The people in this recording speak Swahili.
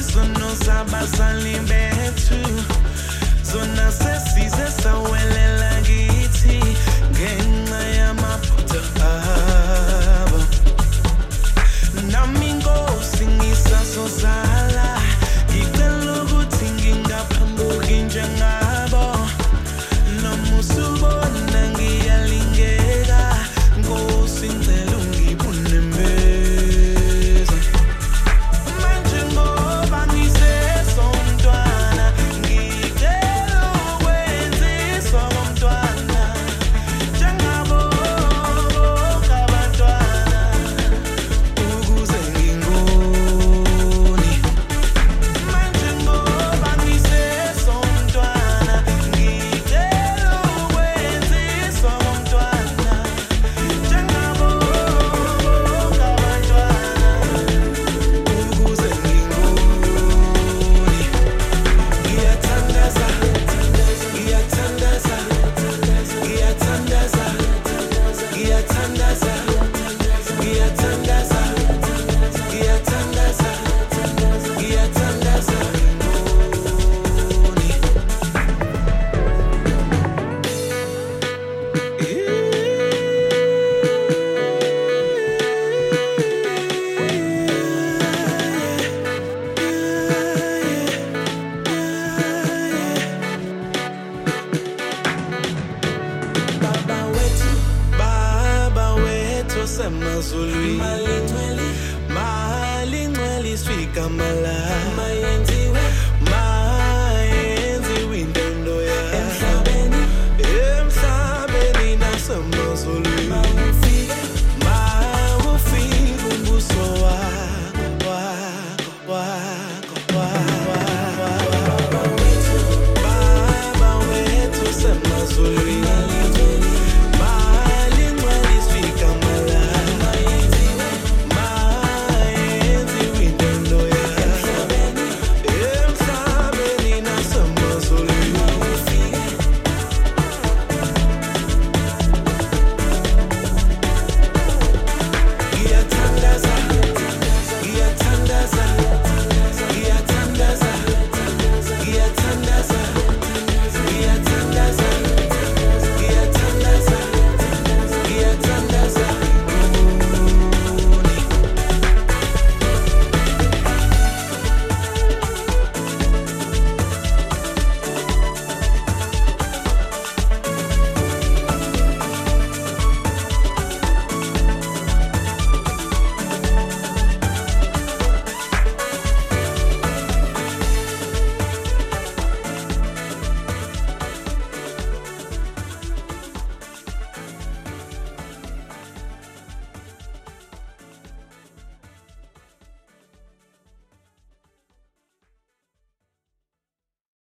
Sono sabasali bethu Zona sesize sawelela githi Ngenxa yamaphutha abo Nami inkosi ngisazozala Ngicela ukuthi ngingaphambuki njengabo Noma usubona ngiyalingeka Nkosi ngicela ungibone mbeza Manje ngoba ngisesomntwana ngicela ukwenziswa komntwana Njengabo bonke abantwana ukuze ngingoni Manje ngoba ngisesomntwana ngicela ukwenziswa komntwana Njengabo bonke abantwana ukuze ngingoni Ngiyathandaza ngiyathandaza ngiyathandaza ngiyathandaza ngiyathandaza ngiyathandaza ngiyathandaza ngoni Baba wethu semazulwini Mali ngcwele isifika mala